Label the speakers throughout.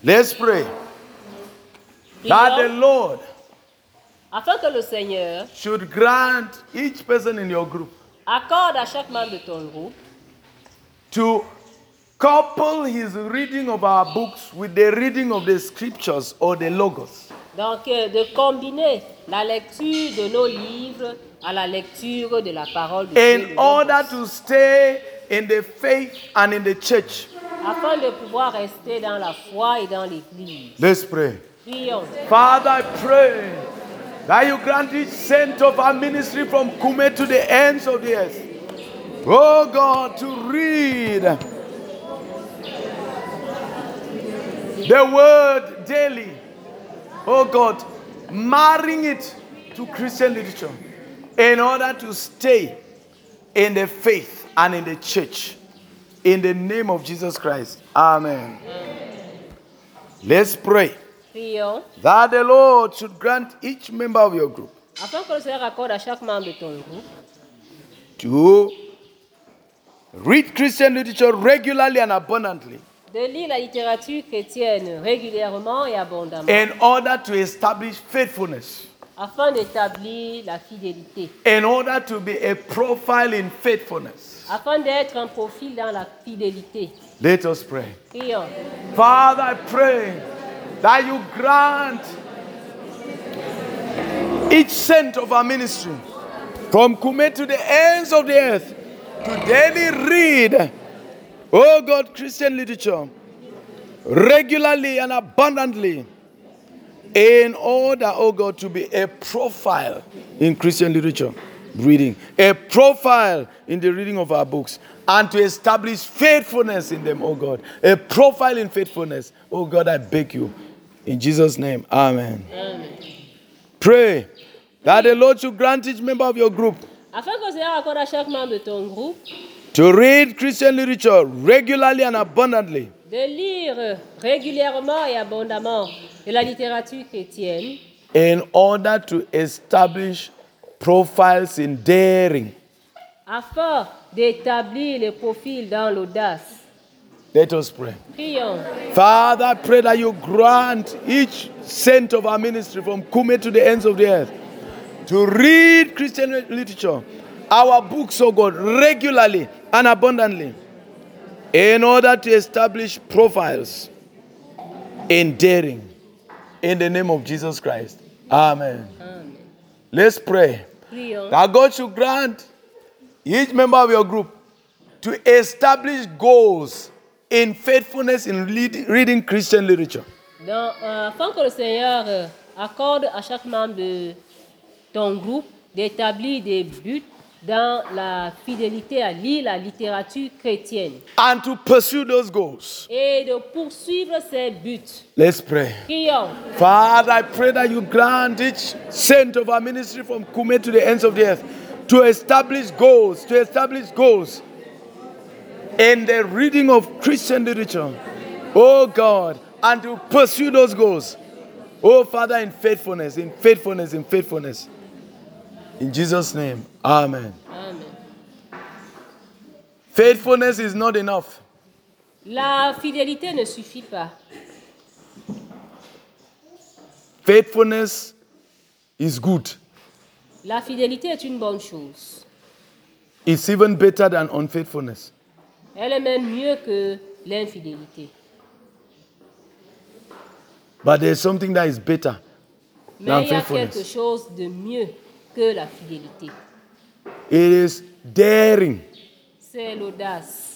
Speaker 1: Let's pray. That the Lord
Speaker 2: afin que le Seigneur
Speaker 1: should grant each person in your group
Speaker 2: accorde à chaque membre de ton groupe
Speaker 1: to couple his reading of our books with the reading of the scriptures or the logos.
Speaker 2: donc de combiner la lecture de nos livres à la lecture de la parole de Dieu.
Speaker 1: In order to stay in the faith and in the church.
Speaker 2: Afin de pouvoir rester dans la foi et dans l'église.
Speaker 1: Let's pray.
Speaker 2: Prions.
Speaker 1: Father, I pray that you grant each saint of our ministry from Kume to the ends of the earth. Oh God, to read the word daily. Oh God, marrying it to Christian literature in order to stay in the faith and in the church. In the name of Jesus Christ. Amen. Let's pray.
Speaker 2: Prions.
Speaker 1: That the Lord should grant each member of your group
Speaker 2: Afin que le Seigneur accorde à chaque membre de ton groupe
Speaker 1: to read Christian literature regularly and abundantly
Speaker 2: de lire la littérature chrétienne régulièrement et abondamment
Speaker 1: in order to establish faithfulness,
Speaker 2: afin d'établir la fidélité,
Speaker 1: in order to be a profile in faithfulness.
Speaker 2: afin d'être un profil dans la fidélité.
Speaker 1: Let us pray.
Speaker 2: Prions.
Speaker 1: Father, I pray that you grant each saint of our ministry from Kume to the ends of the earth to daily read, oh God, Christian literature regularly and abundantly in order, oh God, to be a profile in Christian literature reading, a profile in the reading of our books, and to establish faithfulness in them, oh God, a profile in faithfulness. Oh God, I beg you. In Jesus' name, amen.
Speaker 2: Amen.
Speaker 1: Pray that the Lord should grant each member of your group
Speaker 2: Afin que le Seigneur accorde à chaque membre de ton groupe
Speaker 1: to read Christian literature regularly and abundantly
Speaker 2: de lire régulièrement et abondamment de la littérature chrétienne
Speaker 1: in order to establish profiles in daring.
Speaker 2: afin d'établir les profils dans l'audace.
Speaker 1: Let us pray.
Speaker 2: Prions.
Speaker 1: Father, I pray that you grant each saint of our ministry from Kume to the ends of the earth to read Christian literature, our books, oh God, regularly and abundantly in order to establish profiles in daring. In the name of Jesus Christ. Amen.
Speaker 2: Amen.
Speaker 1: Let's pray
Speaker 2: Prions.
Speaker 1: that God should grant each member of your group to establish goals in faithfulness in reading Christian literature.
Speaker 2: Afin que le Seigneur accorde à chaque membre de ton groupe d'établir des buts dans la fidélité à lire la littérature chrétienne
Speaker 1: And to pursue those goals.
Speaker 2: et de poursuivre ces buts.
Speaker 1: Let's pray.
Speaker 2: Prions.
Speaker 1: Father, I pray that you grant each saint of our ministry from Kume to the ends of the earth to establish goals, in the reading of Christian literature. Oh God, and to pursue those goals. Oh Father, in faithfulness. In Jesus' name, amen.
Speaker 2: Amen.
Speaker 1: Faithfulness is not enough.
Speaker 2: La fidélité ne suffit pas.
Speaker 1: Faithfulness is good.
Speaker 2: La fidélité est une bonne chose.
Speaker 1: It's even better than unfaithfulness.
Speaker 2: Elle est même mieux que l'infidélité.
Speaker 1: But there's something that is better
Speaker 2: Mais
Speaker 1: than
Speaker 2: il y a quelque
Speaker 1: faithfulness.
Speaker 2: chose de mieux que la fidélité.
Speaker 1: It is daring.
Speaker 2: C'est l'audace.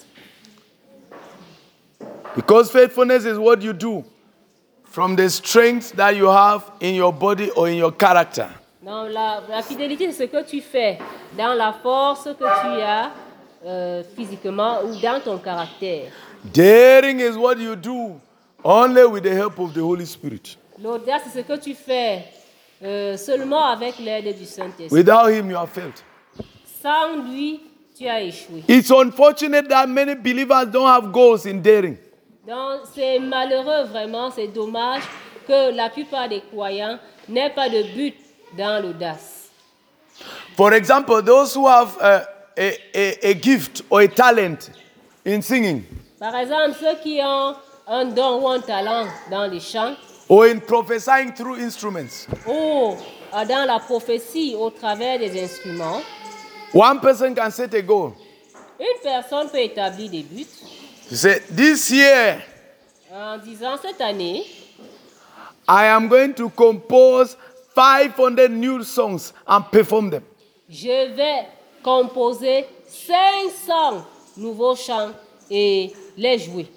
Speaker 1: Because faithfulness is what you do from the strength that you have in your body or in your character.
Speaker 2: Non, la fidélité, c'est ce que tu fais dans la force que tu as physiquement ou dans ton caractère.
Speaker 1: Daring is what you do only with the help of the Holy Spirit.
Speaker 2: L'audace, c'est ce que tu fais seulement avec l'aide du Saint-Esprit.
Speaker 1: Without him, you have failed.
Speaker 2: Sans lui, tu as échoué.
Speaker 1: It's unfortunate that many believers don't have goals in daring.
Speaker 2: Donc, c'est malheureux vraiment, c'est dommage que la plupart des croyants n'aient pas de but dans l'audace.
Speaker 1: For example, those who have a gift or a talent in singing,
Speaker 2: Par exemple, ceux qui ont un don ou un talent dans les chants,
Speaker 1: or in prophesying through instruments.
Speaker 2: ou dans la prophétie au travers des instruments,
Speaker 1: One person can set a goal.
Speaker 2: une personne peut établir des buts
Speaker 1: He said, this year,
Speaker 2: en disant cette année,
Speaker 1: I am going to compose 500 new songs and perform them.
Speaker 2: je vais composer 500 nouveaux chants et les jouer.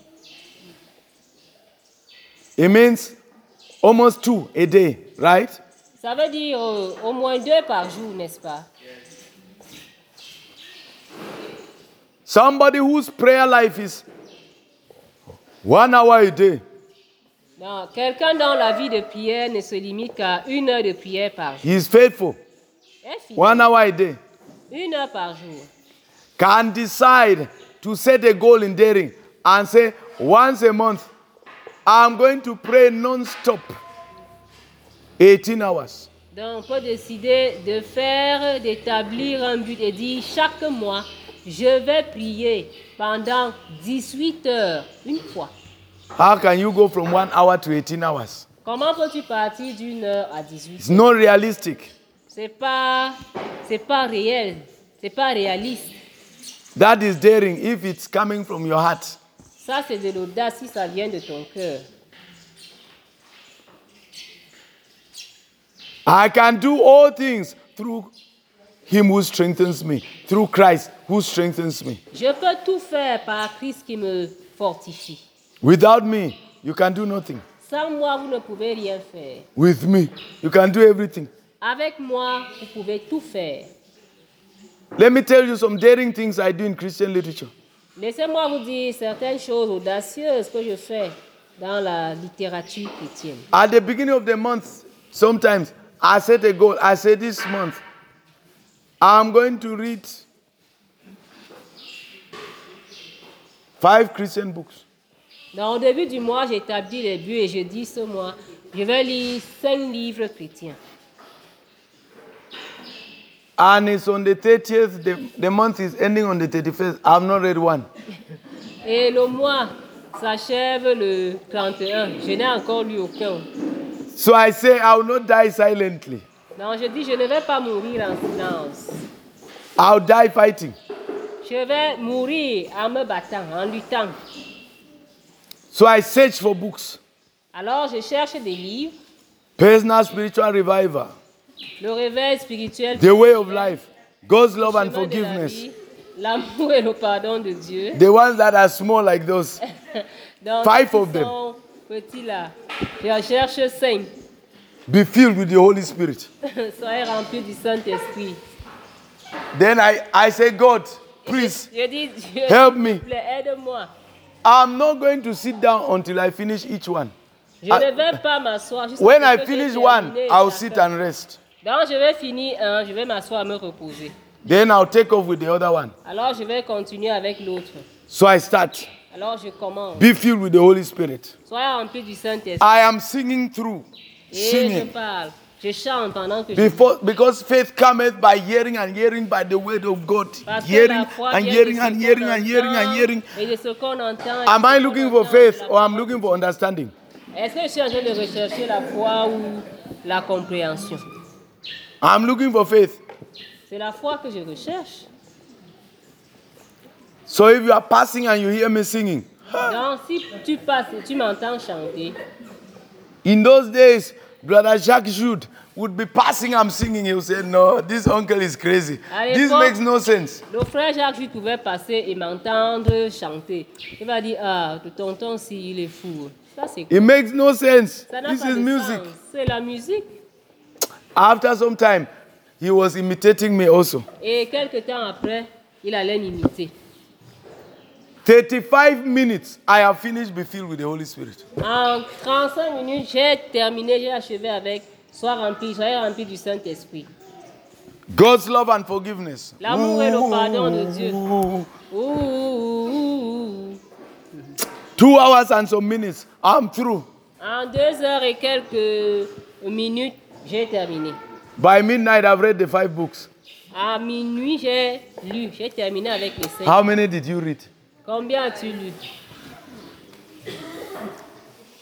Speaker 1: It means almost 2 a day, right?
Speaker 2: Ça veut dire au moins 2 par jour, n'est-ce pas?
Speaker 1: Somebody whose prayer life is 1 hour a day.
Speaker 2: Non, quelqu'un dont la vie de prière ne se limite qu'à 1 heure de prière par jour.
Speaker 1: He is faithful.
Speaker 2: Est fidèle.
Speaker 1: 1 hour a day.
Speaker 2: 1 heure par jour.
Speaker 1: Can decide to set a goal in daring and say, once a month, I'm going to pray non-stop 18 hours.
Speaker 2: Donc, on peut décider de faire, d'établir un but et dire chaque mois, je vais prier pendant 18 heures, une fois.
Speaker 1: How can you go from 1 hour to 18 hours?
Speaker 2: Comment peux-tu partir d'1 heure à 18
Speaker 1: It's
Speaker 2: heures?
Speaker 1: not realistic.
Speaker 2: C'est pas réel, c'est pas réaliste.
Speaker 1: That is daring if it's coming from your heart.
Speaker 2: Ça, c'est de l'audace si ça vient de ton cœur.
Speaker 1: I can do all things through him who strengthens me, through Christ who strengthens me.
Speaker 2: Je peux tout faire par Christ qui me fortifie.
Speaker 1: Without me, you can do nothing.
Speaker 2: Sans moi, vous ne pouvez rien faire.
Speaker 1: With me, you can do everything.
Speaker 2: Avec moi, vous pouvez tout faire.
Speaker 1: Let me tell you some daring things I do in Christian literature.
Speaker 2: Laissez-moi vous dire certaines choses audacieuses que je fais dans la littérature chrétienne.
Speaker 1: At the beginning of the month, sometimes I set a goal. I say this month, I'm going to read 5 Christian books.
Speaker 2: Dans le début du mois, j'établis les buts et je dis ce mois, je vais lire 5 livres chrétiens.
Speaker 1: And it's on the 30th, the month is ending on the 31st. I've not read one.
Speaker 2: Et le mois s'achève le 31. Je n'ai encore lu aucun.
Speaker 1: So I say I will not die silently.
Speaker 2: Non, je dis, je ne vais pas mourir en silence.
Speaker 1: I'll die fighting.
Speaker 2: Je vais mourir en me battant, en luttant.
Speaker 1: So I search for books.
Speaker 2: Alors, je cherche des livres,
Speaker 1: Personal spiritual revival.
Speaker 2: le réveil spirituel,
Speaker 1: The way of life. God's love
Speaker 2: le
Speaker 1: and
Speaker 2: chemin de la
Speaker 1: forgiveness.
Speaker 2: vie, l'amour et le pardon de Dieu.
Speaker 1: The ones that are small like those.
Speaker 2: Donc,
Speaker 1: 5
Speaker 2: ceux
Speaker 1: of
Speaker 2: qui
Speaker 1: them.
Speaker 2: sont petits là, je cherche 5.
Speaker 1: Be filled with the Holy Spirit.
Speaker 2: Soyez remplis du Saint-Esprit.
Speaker 1: Then I say, God, please
Speaker 2: Je dis, Dieu,
Speaker 1: help
Speaker 2: s'il
Speaker 1: me.
Speaker 2: te plaît, aide-moi.
Speaker 1: I'm not going to sit down until I finish each one.
Speaker 2: Je ne vais pas m'asseoir jusqu'à
Speaker 1: When
Speaker 2: ce
Speaker 1: I
Speaker 2: que
Speaker 1: finish
Speaker 2: j'ai
Speaker 1: one,
Speaker 2: terminé
Speaker 1: I'll
Speaker 2: chacun.
Speaker 1: sit and rest.
Speaker 2: Donc, je vais finir un, je vais m'asseoir, me reposer.
Speaker 1: Then I'll take off with the other one.
Speaker 2: Alors, je vais continuer avec l'autre.
Speaker 1: So I start.
Speaker 2: Alors, je commence.
Speaker 1: Be filled with the Holy Spirit.
Speaker 2: Soyez remplis du Saint-Esprit.
Speaker 1: I am singing through.
Speaker 2: Et je
Speaker 1: Singing.
Speaker 2: parle. Je chante pendant que
Speaker 1: Because faith cometh by hearing and hearing by the word of God.
Speaker 2: Parce que
Speaker 1: Hearing
Speaker 2: la foi
Speaker 1: and
Speaker 2: vient
Speaker 1: hearing
Speaker 2: de
Speaker 1: and
Speaker 2: ce
Speaker 1: hearing
Speaker 2: qu'on
Speaker 1: and hearing and
Speaker 2: entend
Speaker 1: hearing.
Speaker 2: et de ce qu'on entend.
Speaker 1: Am I
Speaker 2: Et de ce
Speaker 1: looking
Speaker 2: qu'on
Speaker 1: for
Speaker 2: entend
Speaker 1: faith
Speaker 2: de la
Speaker 1: or I'm
Speaker 2: parole.
Speaker 1: looking for understanding?
Speaker 2: Est-ce que je suis en train de rechercher la foi ou la compréhension?
Speaker 1: I'm looking for faith.
Speaker 2: C'est la foi que je recherche.
Speaker 1: So if you are passing and you hear me singing,
Speaker 2: Donc, si tu passes et tu m'entends chanter,
Speaker 1: in those days, Brother Jacques Jude would be passing, I'm singing. He would say, no, this uncle is crazy.
Speaker 2: À
Speaker 1: This
Speaker 2: l'époque,
Speaker 1: makes no sense.
Speaker 2: le frère Jacques Jude pouvait passer et m'entendre chanter. Il va dire, ah, le tonton, si, il est fou. Ça, c'est quoi?
Speaker 1: It makes no sense.
Speaker 2: Ça n'a
Speaker 1: This
Speaker 2: pas
Speaker 1: is
Speaker 2: de
Speaker 1: music.
Speaker 2: sens. C'est la musique.
Speaker 1: After some time, he was imitating me also.
Speaker 2: Et quelque temps après, il allait m'imiter.
Speaker 1: 35 minutes, I have finished, be filled with the Holy Spirit.
Speaker 2: En 35 minutes, j'ai terminé, j'ai achevé avec soyez remplis du Saint-Esprit.
Speaker 1: God's love and forgiveness.
Speaker 2: L'amour et le pardon de Dieu.
Speaker 1: Ooh.
Speaker 2: Ouh.
Speaker 1: 2 hours and some minutes, I'm through.
Speaker 2: En 2 heures et quelques minutes, j'ai terminé.
Speaker 1: By midnight, I've read the 5 books.
Speaker 2: À minuit, j'ai terminé avec les 5.
Speaker 1: How many did you read?
Speaker 2: Combien as-tu lu?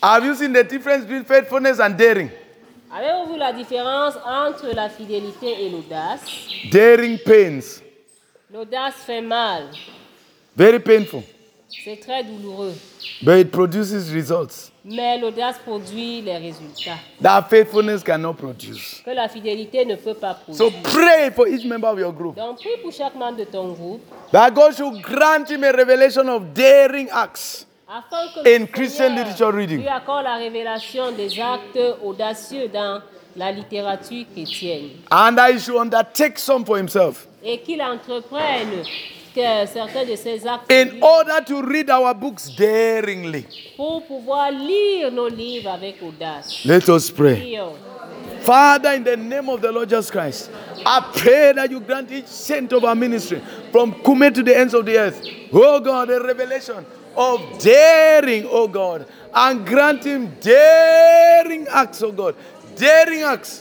Speaker 1: Have you seen the difference between faithfulness and daring?
Speaker 2: Avez-vous vu la différence entre la fidélité et l'audace?
Speaker 1: Daring pains.
Speaker 2: L'audace fait mal.
Speaker 1: Very painful.
Speaker 2: C'est très douloureux.
Speaker 1: But it produces results
Speaker 2: Mais l'audace produit les résultats
Speaker 1: that faithfulness cannot produce.
Speaker 2: que la fidélité ne peut pas
Speaker 1: So
Speaker 2: produire.
Speaker 1: pray for each member of your group
Speaker 2: Donc, prie pour chaque membre de ton groupe
Speaker 1: that God should grant him a revelation of daring acts
Speaker 2: afin que
Speaker 1: in
Speaker 2: le
Speaker 1: Christian
Speaker 2: Seigneur
Speaker 1: literature reading.
Speaker 2: lui accorde la révélation des actes audacieux dans la littérature chrétienne
Speaker 1: And that he should undertake some for himself
Speaker 2: et qu'il entreprenne que certains de ces actes
Speaker 1: in order to read our books daringly.
Speaker 2: pour pouvoir lire nos livres avec audace.
Speaker 1: Let us pray.
Speaker 2: Prions.
Speaker 1: Father, in the name of the Lord Jesus Christ, I pray that you grant each saint of our ministry from Kume to the ends of the earth, oh God, a revelation of daring, oh God, and grant him daring acts, oh God, daring acts,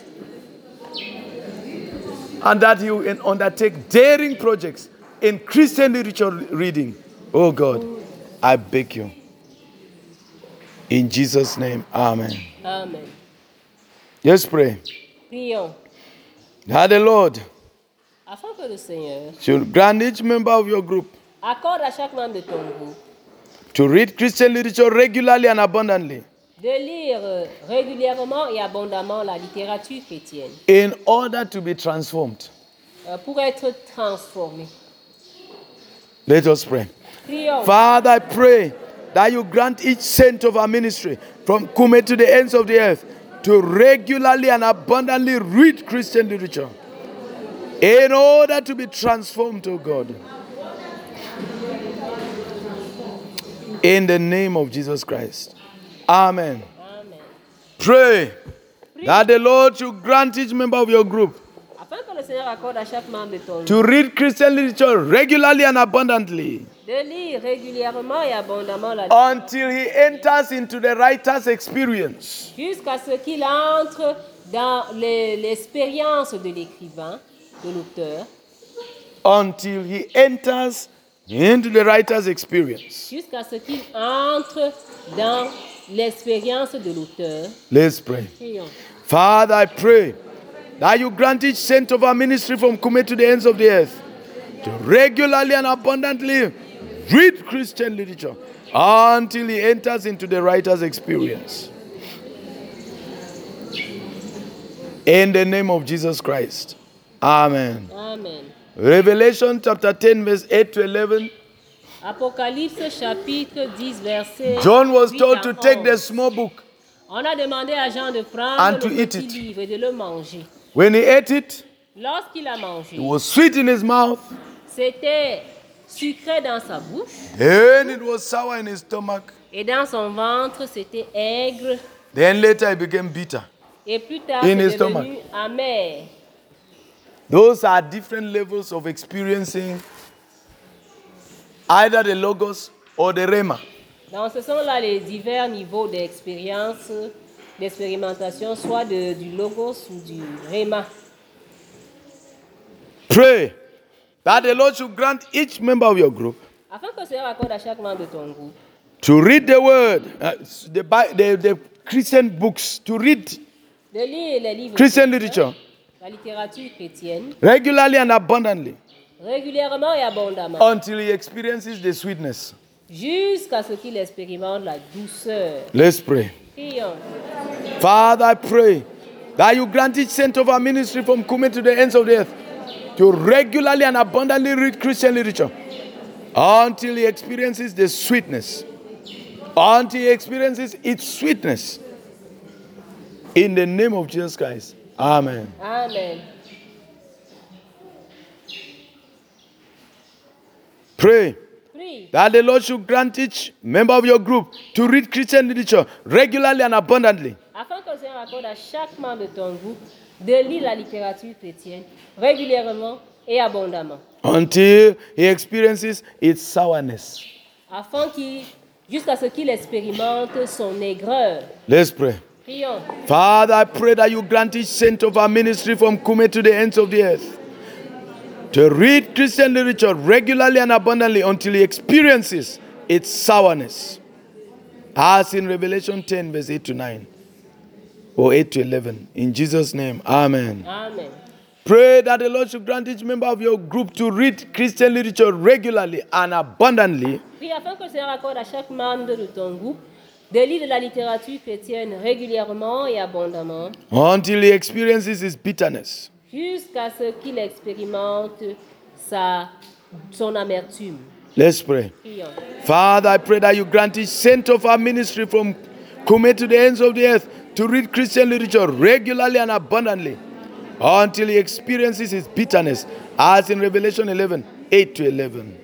Speaker 1: and that he will undertake daring projects in Christian literature reading. Oh God, I beg you. In Jesus' name, amen.
Speaker 2: Amen.
Speaker 1: Let's pray.
Speaker 2: Prions.
Speaker 1: That the Lord
Speaker 2: Afin que le Seigneur
Speaker 1: should grant each member of your group
Speaker 2: accorde à chaque membre de ton groupe
Speaker 1: to read Christian literature regularly and abundantly
Speaker 2: de lire régulièrement et abondamment la littérature chrétienne
Speaker 1: in order to be transformed.
Speaker 2: pour être transformé.
Speaker 1: Let us pray.
Speaker 2: Prions.
Speaker 1: Father, I pray that you grant each saint of our ministry from Kume to the ends of the earth to regularly and abundantly read Christian literature in order to be transformed, to God. In the name of Jesus Christ. Amen.
Speaker 2: Amen.
Speaker 1: Pray that the Lord should grant each member of your group
Speaker 2: Afin que le Seigneur accorde à chaque membre de ton groupe
Speaker 1: to read Christian literature regularly and abundantly
Speaker 2: de lire régulièrement et abondamment la
Speaker 1: until he enters into the writer's experience.
Speaker 2: jusqu'à ce qu'il entre dans l'expérience de l'écrivain, de l'auteur,
Speaker 1: Until he enters into the writer's experience.
Speaker 2: jusqu'à ce qu'il entre dans l'expérience de l'auteur.
Speaker 1: Let's pray.
Speaker 2: Prions.
Speaker 1: Father, I pray that you grant each saint of our ministry from Kume to the ends of the earth to regularly and abundantly read Christian literature until he enters into the writer's experience. In the name of Jesus Christ. Amen.
Speaker 2: Amen.
Speaker 1: Revelation chapter 10, verse 8 to 11.
Speaker 2: Apocalypse chapitre 10 verset
Speaker 1: John was
Speaker 2: 8
Speaker 1: told
Speaker 2: à
Speaker 1: to take the
Speaker 2: 11.
Speaker 1: small book.
Speaker 2: On a demandé à Jean de prendre
Speaker 1: And to
Speaker 2: le
Speaker 1: eat
Speaker 2: petit
Speaker 1: it.
Speaker 2: livre et de le manger.
Speaker 1: When he ate it,
Speaker 2: Lorsqu'il a mangé,
Speaker 1: it was sweet in his mouth
Speaker 2: c'était sucré dans sa bouche
Speaker 1: and it was sour in his stomach.
Speaker 2: et dans son ventre, c'était aigre.
Speaker 1: Then later it became bitter.
Speaker 2: Et plus tard,
Speaker 1: In
Speaker 2: c'est
Speaker 1: his stomach.
Speaker 2: devenu amer.
Speaker 1: Those are different levels of experiencing either the Logos or the Rhema.
Speaker 2: Donc, ce sont là les divers niveaux d'expérience, d'expérimentation, soit du logos ou du rhéma.
Speaker 1: Pray that the Lord should grant each member of your group
Speaker 2: Afin que le Seigneur accorde à chaque membre de ton groupe
Speaker 1: to read the word, the Christian books, to read
Speaker 2: de lire les livres
Speaker 1: Christian
Speaker 2: chrétiens,
Speaker 1: literature
Speaker 2: la littérature chrétienne,
Speaker 1: regularly and abundantly
Speaker 2: régulièrement et abondamment,
Speaker 1: until he experiences the sweetness.
Speaker 2: jusqu'à ce qu'il expérimente la douceur.
Speaker 1: Let's pray.
Speaker 2: Prions.
Speaker 1: Father, I pray that you grant each saint of our ministry from Kume to the ends of the earth to regularly and abundantly read Christian literature until he experiences the sweetness. Until he experiences its sweetness. In the name of Jesus Christ. Amen.
Speaker 2: Amen.
Speaker 1: Pray
Speaker 2: Prie
Speaker 1: that the Lord should grant each member of your group to read Christian literature regularly and abundantly
Speaker 2: afin que le Seigneur accorde à chaque membre de ton groupe de lire la littérature chrétienne régulièrement et abondamment.
Speaker 1: until he experiences its sourness.
Speaker 2: Afin jusqu'à ce qu'il expérimente son aigreur.
Speaker 1: Let's pray.
Speaker 2: Prions.
Speaker 1: Father, I pray that you grant each saint of our ministry from Kume to the ends of the earth to read Christian literature regularly and abundantly until he experiences its sourness. as in Revelation 10, verse 8 to 9, or 8 to 11. In Jesus' name, amen.
Speaker 2: Amen.
Speaker 1: Pray that the Lord should grant each member of your group to read Christian literature regularly and abundantly.
Speaker 2: Prie afin que le Seigneur accorde à chaque membre de ton groupe de lire de la littérature chrétienne régulièrement et abondamment,
Speaker 1: Until he experiences his bitterness.
Speaker 2: jusqu'à ce qu'il expérimente son amertume.
Speaker 1: Let's pray.
Speaker 2: Prions.
Speaker 1: Father, I pray that you grant each saint of our ministry from Kume to the ends of the earth to read Christian literature regularly and abundantly until he experiences his bitterness, as in Revelation 11, 8 to 11.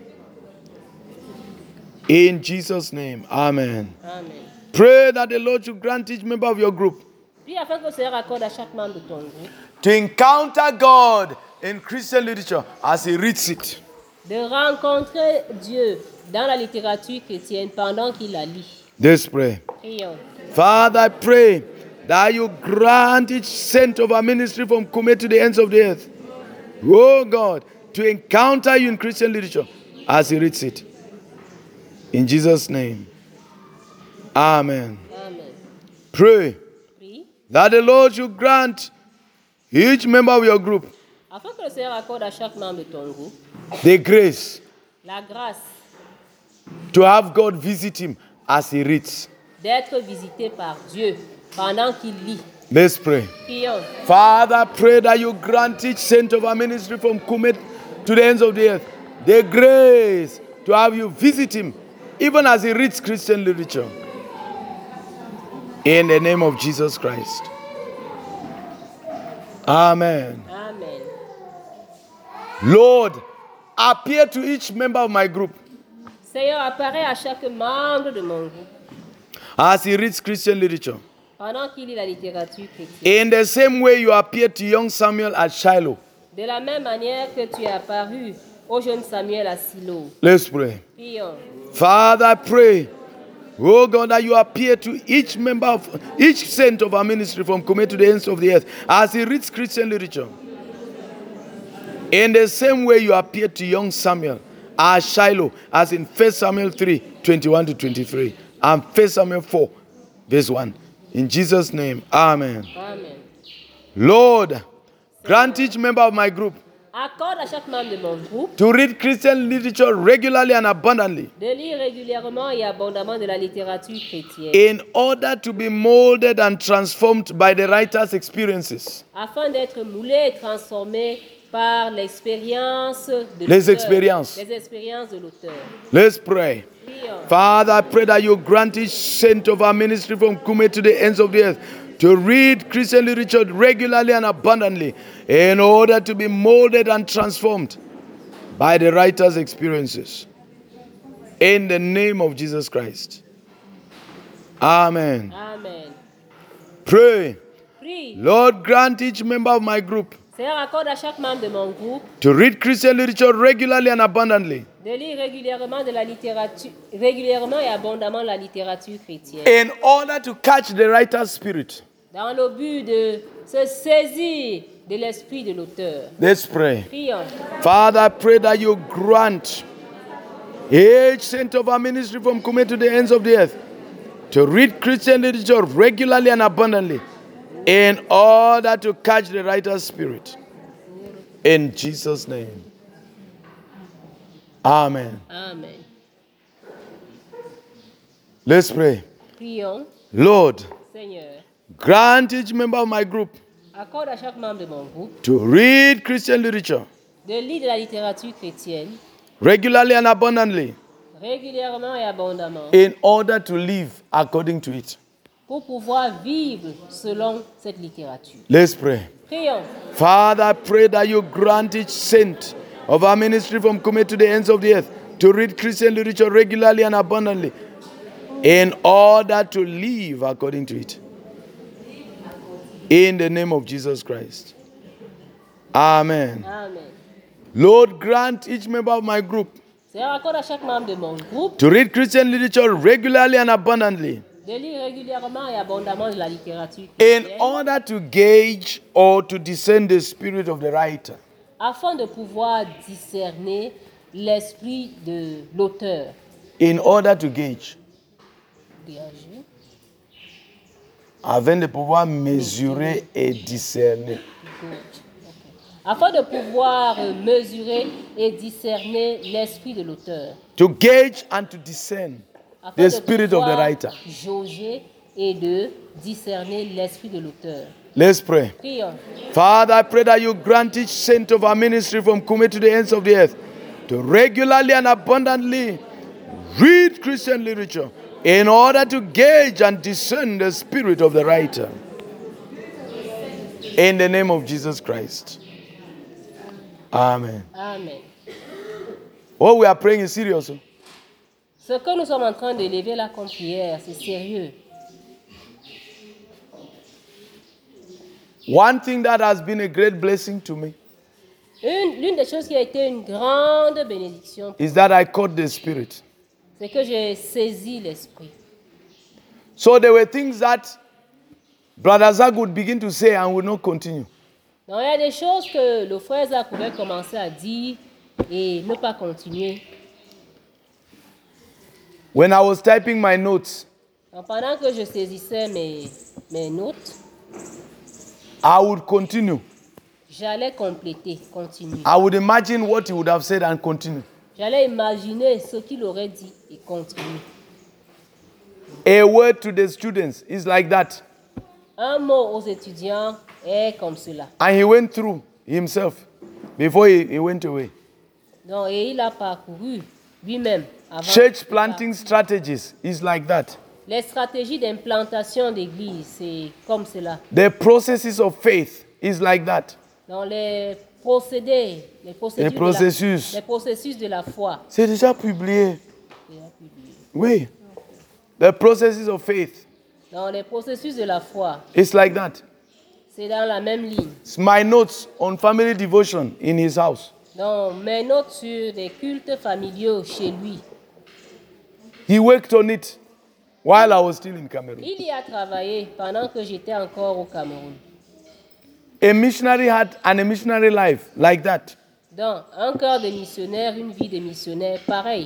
Speaker 1: In Jesus' name, amen.
Speaker 2: Amen.
Speaker 1: Pray that the Lord should grant each member of your group
Speaker 2: Prie afin que le Seigneur accorde à chaque membre de ton groupe
Speaker 1: to encounter God in Christian literature as he reads it.
Speaker 2: de rencontrer Dieu dans la littérature chrétienne pendant qu'il la lit.
Speaker 1: Let's pray.
Speaker 2: Prions.
Speaker 1: Father, I pray that you grant each saint of our ministry from Kume to the ends of the earth, oh God, to encounter you in Christian literature as he reads it. In Jesus' name, amen.
Speaker 2: Amen.
Speaker 1: Pray
Speaker 2: Prie
Speaker 1: that the Lord should grant each member of your group
Speaker 2: afin que le Seigneur accorde à chaque membre de ton groupe
Speaker 1: the grace
Speaker 2: la grâce
Speaker 1: to have God visit him as he reads.
Speaker 2: d'être visité par Dieu pendant qu'il lit.
Speaker 1: Let's pray.
Speaker 2: Prions.
Speaker 1: Father, I pray that you grant each saint of our ministry from Kume to the ends of the earth the grace to have you visit him even as he reads Christian literature. In the name of Jesus Christ. Amen.
Speaker 2: Amen.
Speaker 1: Lord, appear to each member of my group
Speaker 2: Seigneur, apparaît à chaque membre de mon groupe
Speaker 1: as he reads Christian literature.
Speaker 2: pendant qu'il lit la littérature chrétienne.
Speaker 1: In the same way you appeared to young Samuel at Shiloh.
Speaker 2: De la même manière que tu es apparu au jeune Samuel à Silo.
Speaker 1: Let's pray.
Speaker 2: Prions.
Speaker 1: Father, I pray, oh God, that you appear to each member of each saint of our ministry from Kume to the ends of the earth as he reads Christian literature. In the same way you appeared to young Samuel at Shiloh, as in 1 Samuel 3, 21 to 23, and 1 Samuel 4, verse 1. In Jesus' name, amen.
Speaker 2: Amen.
Speaker 1: Lord, grant each member of my group
Speaker 2: Accorde à chaque membre de mon groupe
Speaker 1: to read Christian literature regularly and abundantly
Speaker 2: de lire régulièrement et abondamment de la littérature chrétienne
Speaker 1: in order to be molded and transformed by the writer's experiences.
Speaker 2: afin d'être moulé et transformé par l'expérience de
Speaker 1: Les
Speaker 2: l'auteur.
Speaker 1: expériences.
Speaker 2: Les expériences de l'auteur.
Speaker 1: Let's pray.
Speaker 2: Prions.
Speaker 1: Father, I pray that you grant each saint of our ministry from Kume to the ends of the earth to read Christian literature regularly and abundantly in order to be molded and transformed by the writer's experiences. In the name of Jesus Christ. Amen.
Speaker 2: Amen.
Speaker 1: Pray.
Speaker 2: Prie.
Speaker 1: Lord, grant each member of my group
Speaker 2: Seigneur, accorde à chaque membre de mon groupe
Speaker 1: to read Christian literature regularly and abundantly
Speaker 2: de lire régulièrement de la littérature, régulièrement et abondamment la littérature chrétienne,
Speaker 1: in order to catch the writer's spirit.
Speaker 2: dans le but de se saisir de l'esprit de l'auteur.
Speaker 1: Let's pray.
Speaker 2: Prions.
Speaker 1: Father, I pray that you grant each saint of our ministry from Kume to the ends of the earth to read Christian literature regularly and abundantly in order to catch the writer's spirit. In Jesus' name. Amen.
Speaker 2: Amen.
Speaker 1: Let's pray.
Speaker 2: Prions.
Speaker 1: Lord,
Speaker 2: Seigneur,
Speaker 1: grant each member of my group
Speaker 2: accorde à chaque membre de mon groupe
Speaker 1: to read Christian literature
Speaker 2: de lire de la littérature chrétienne
Speaker 1: regularly and abundantly
Speaker 2: régulièrement et abondamment
Speaker 1: in order to live according to it.
Speaker 2: pour pouvoir vivre selon cette littérature.
Speaker 1: Let's pray.
Speaker 2: Prions.
Speaker 1: Father, I pray that you grant each saint of our ministry from Kume to the ends of the earth to read Christian literature regularly and abundantly in order to live according to it. In the name of Jesus Christ. Amen.
Speaker 2: Amen.
Speaker 1: Lord, grant each member of my group
Speaker 2: Seigneur, accorde à chaque membre de mon groupe
Speaker 1: to read Christian literature regularly and abundantly
Speaker 2: de lire régulièrement et abondamment de la littérature
Speaker 1: in
Speaker 2: chrétienne
Speaker 1: order to gauge or to discern the spirit of the writer.
Speaker 2: afin de pouvoir discerner l'esprit de l'auteur.
Speaker 1: In order to gauge.
Speaker 2: Réagir.
Speaker 1: Afin de pouvoir mesurer et discerner.
Speaker 2: Afin de pouvoir mesurer et discerner l'esprit de l'auteur.
Speaker 1: To gauge and to discern
Speaker 2: Afin
Speaker 1: the
Speaker 2: de
Speaker 1: spirit of the
Speaker 2: pouvoir
Speaker 1: writer.
Speaker 2: jauger et de discerner l'esprit de l'auteur.
Speaker 1: Let's pray.
Speaker 2: Prions.
Speaker 1: Father, I pray that you grant each saint of our ministry from Kume to the ends of the earth to regularly and abundantly read Christian literature in order to gauge and discern the spirit of the writer. In the name of Jesus Christ. Amen.
Speaker 2: Amen.
Speaker 1: What we are praying is serious.
Speaker 2: Ce que nous sommes en train de lever là comme prière, c'est sérieux.
Speaker 1: One thing that has been a great blessing to me
Speaker 2: L'une des choses qui a été une grande bénédiction,
Speaker 1: is that I caught the spirit.
Speaker 2: c'est que j'ai saisi l'esprit.
Speaker 1: So there were things that Brother Zach would begin to say and would not continue.
Speaker 2: Donc il y a des choses que le frère Zach pouvait commencer à dire et ne pas continuer.
Speaker 1: When I was typing my notes,
Speaker 2: Donc, pendant que je saisissais mes notes,
Speaker 1: I would continue.
Speaker 2: j'allais compléter, continuer.
Speaker 1: I would imagine what he would have said and continue.
Speaker 2: J'allais imaginer ce qu'il aurait dit et continuer.
Speaker 1: A word to the students is like that.
Speaker 2: Un mot aux étudiants est comme cela.
Speaker 1: And he went through himself before he went away.
Speaker 2: Donc, et il a parcouru lui-même. Avant
Speaker 1: Church planting strategies is like that.
Speaker 2: Les stratégies d'implantation d'église, c'est comme cela.
Speaker 1: The processes of faith is like that.
Speaker 2: Dans les procédés, les processus de la foi.
Speaker 1: C'est déjà publié. Oui. The processes of faith.
Speaker 2: Dans les processus de la foi,
Speaker 1: It's like that.
Speaker 2: c'est dans la même ligne.
Speaker 1: It's my notes on family devotion in his house.
Speaker 2: Donc, mes notes sur des cultes familiaux chez lui.
Speaker 1: He worked on it while I was still in Cameroon.
Speaker 2: Il y a travaillé pendant que j'étais encore au Cameroun.
Speaker 1: A missionary had a missionary life like that.
Speaker 2: Donc, un cœur de missionnaire, une vie de missionnaire, pareil.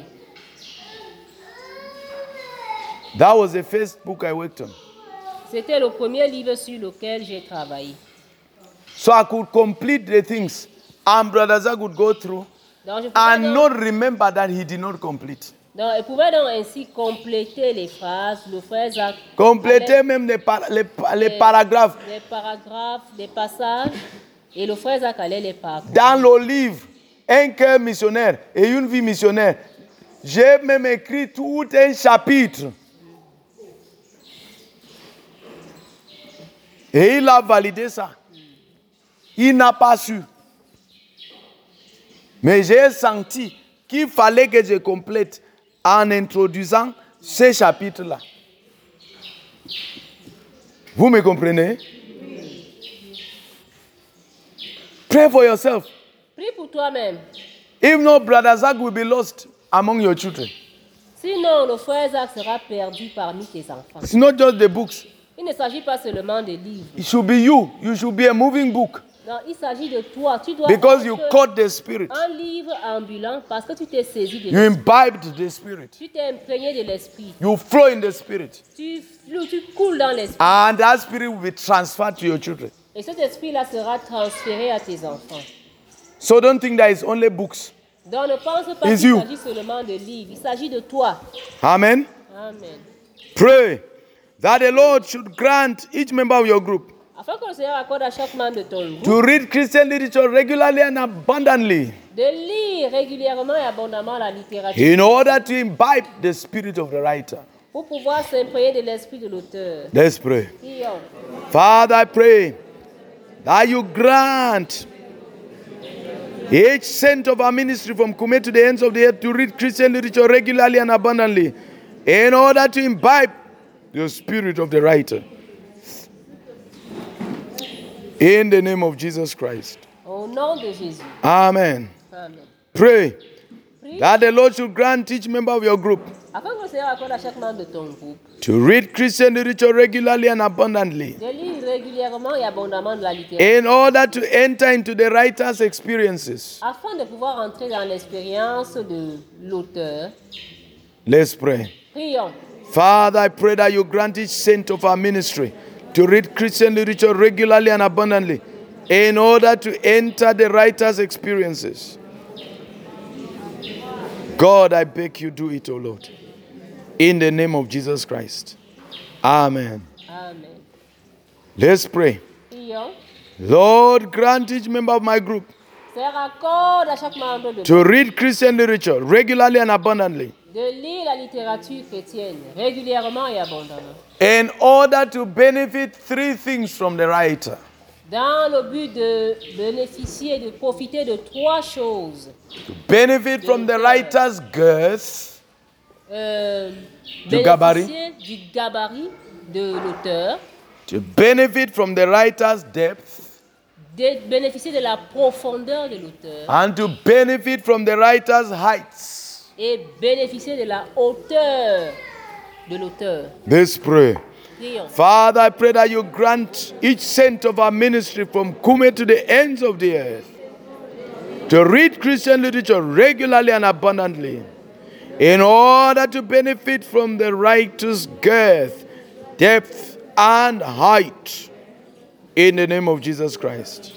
Speaker 1: That was the first book I worked on.
Speaker 2: C'était le premier livre sur lequel j'ai travaillé.
Speaker 1: So I could complete the things. And Brother Zach would go through
Speaker 2: Donc, je
Speaker 1: and
Speaker 2: pouvais
Speaker 1: not remember that he did not complete.
Speaker 2: donc, il pouvait donc ainsi compléter les phrases, le frère Zach.
Speaker 1: Compléter même les paragraphes.
Speaker 2: Les paragraphes, les passages, et le frère Zach allait les parcourir.
Speaker 1: Dans le livre, un cœur missionnaire et une vie missionnaire, j'ai même écrit tout un chapitre. Et il a validé ça. Il n'a pas su. Mais j'ai senti qu'il fallait que je complète en introduisant ces chapitres-là. Vous me comprenez? Pray for yourself.
Speaker 2: Prie pour toi-même.
Speaker 1: If not, Brother Zach will be lost among your children.
Speaker 2: Sinon, le frère Zach sera perdu parmi tes enfants.
Speaker 1: It's not just the books.
Speaker 2: Il ne s'agit pas seulement des livres.
Speaker 1: It should be you. You should be a moving book.
Speaker 2: Non, il s'agit de toi. Tu dois
Speaker 1: Because you
Speaker 2: être
Speaker 1: caught the Spirit.
Speaker 2: un livre ambulant parce que tu t'es saisi de
Speaker 1: You
Speaker 2: l'esprit.
Speaker 1: imbibed the Spirit.
Speaker 2: Tu t'es imprégné de l'esprit.
Speaker 1: You flow in the Spirit.
Speaker 2: Tu coules dans l'esprit.
Speaker 1: And that Spirit will be transferred to your children.
Speaker 2: Et cet esprit-là sera transféré à tes enfants.
Speaker 1: So don't think that it's only books.
Speaker 2: Donc ne pense pas
Speaker 1: It's
Speaker 2: qu'il
Speaker 1: you.
Speaker 2: s'agit seulement de livres. Il s'agit de toi.
Speaker 1: Amen.
Speaker 2: Amen.
Speaker 1: Pray that the Lord should grant each member of your group
Speaker 2: Afin que le Seigneur accorde à chaque membre de ton groupe
Speaker 1: to read Christian literature regularly and abundantly
Speaker 2: de lire régulièrement et abondamment la littérature
Speaker 1: in order to imbibe the spirit of the writer.
Speaker 2: pour pouvoir s'imprégner de l'esprit de l'auteur.
Speaker 1: Let's pray.
Speaker 2: Prions.
Speaker 1: Father, I pray that you grant each saint of our ministry from Kume to the ends of the earth to read Christian literature regularly and abundantly in order to imbibe the spirit of the writer. In the name of Jesus Christ.
Speaker 2: Au nom de Jésus.
Speaker 1: Amen.
Speaker 2: Amen.
Speaker 1: Pray
Speaker 2: Prie
Speaker 1: that the Lord should grant each member of your group
Speaker 2: afin que le Seigneur accorde à chaque membre de ton groupe
Speaker 1: to read Christian literature regularly and abundantly
Speaker 2: de lire régulièrement et abondamment de la littérature
Speaker 1: in order to enter into the writer's experiences.
Speaker 2: afin de pouvoir entrer dans l'expérience de l'auteur.
Speaker 1: Let's pray.
Speaker 2: Prions.
Speaker 1: Father, I pray that you grant each saint of our ministry to read Christian literature regularly and abundantly in order to enter the writer's experiences. God, I beg you, do it, O Lord. In the name of Jesus Christ. Amen.
Speaker 2: Amen.
Speaker 1: Let's pray.
Speaker 2: Prions.
Speaker 1: Lord, grant each member of my group
Speaker 2: Faire accord à chaque membre de
Speaker 1: to read Christian literature regularly and abundantly
Speaker 2: de lire la littérature chrétienne régulièrement et abondamment,
Speaker 1: in order to benefit three things from the writer.
Speaker 2: dans le but de bénéficier, de profiter de trois choses.
Speaker 1: Benefit from the writer's girth,
Speaker 2: Du
Speaker 1: gabarit.
Speaker 2: Du gabarit de l'auteur,
Speaker 1: to benefit from the writer's depth,
Speaker 2: de bénéficier de la profondeur de l'auteur
Speaker 1: and to benefit from the writer's heights.
Speaker 2: et bénéficier de la hauteur de l'auteur.
Speaker 1: Let's pray.
Speaker 2: Prions.
Speaker 1: Father, I pray that you grant each saint of our ministry from Kume to the ends of the earth to read Christian literature regularly and abundantly in order to benefit from the writer's girth, depth, and height. In the name of Jesus Christ.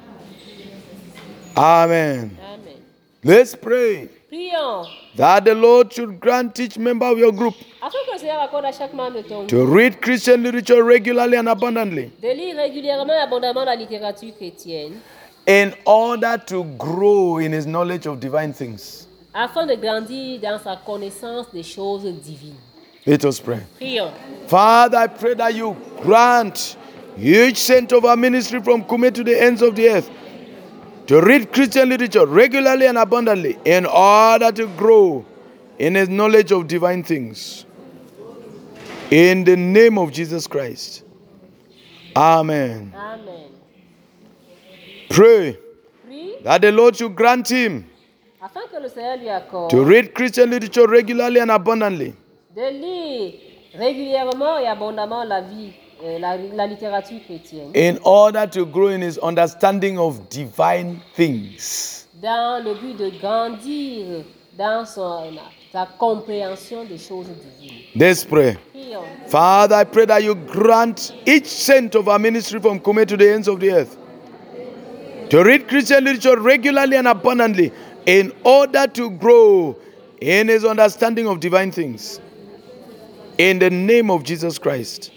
Speaker 1: Amen.
Speaker 2: Amen.
Speaker 1: Let's pray
Speaker 2: Prions.
Speaker 1: that the Lord should grant each member of your group
Speaker 2: Afin que le Seigneur accorde à chaque membre de ton groupe
Speaker 1: to read Christian literature regularly and abundantly
Speaker 2: de lire régulièrement et abondamment la littérature chrétienne
Speaker 1: in order to grow in his knowledge of divine things.
Speaker 2: afin de grandir dans sa connaissance des choses divines.
Speaker 1: Let us pray.
Speaker 2: Prions.
Speaker 1: Father, I pray that you grant each saint of our ministry from Kume to the ends of the earth to read Christian literature regularly and abundantly in order to grow in his knowledge of divine things. In the name of Jesus Christ. Amen.
Speaker 2: Amen.
Speaker 1: Pray
Speaker 2: Prie
Speaker 1: that the Lord should grant him
Speaker 2: afin que le Seigneur lui accorde
Speaker 1: to read Christian literature regularly and abundantly
Speaker 2: de lire régulièrement et abondamment la littérature chrétienne
Speaker 1: in order to grow in his understanding of divine things.
Speaker 2: dans le but de grandir dans sa compréhension des choses divines.
Speaker 1: Let's pray.
Speaker 2: Prions.
Speaker 1: Father, I pray that you grant each saint of our ministry from Kume to the ends of the earth to read Christian literature regularly and abundantly in order to grow in his understanding of divine things. In the name of Jesus Christ.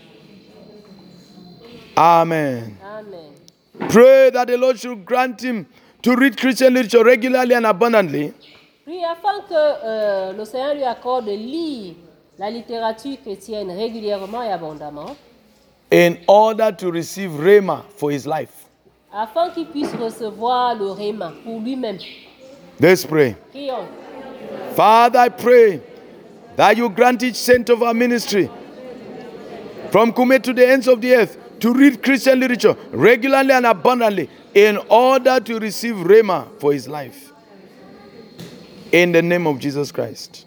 Speaker 1: Amen.
Speaker 2: Amen.
Speaker 1: Pray that the Lord should grant him to read Christian literature regularly and abundantly
Speaker 2: Prie afin que le Seigneur lui accorde de lire la littérature chrétienne régulièrement et abondamment
Speaker 1: in order to receive Rhema for his life.
Speaker 2: afin qu'il puisse recevoir le Rhéma pour lui-même.
Speaker 1: Let's pray.
Speaker 2: Prions.
Speaker 1: Father, I pray that you grant each saint of our ministry from Kume to the ends of the earth to read Christian literature regularly and abundantly in order to receive Rhema for his life. In the name of Jesus Christ.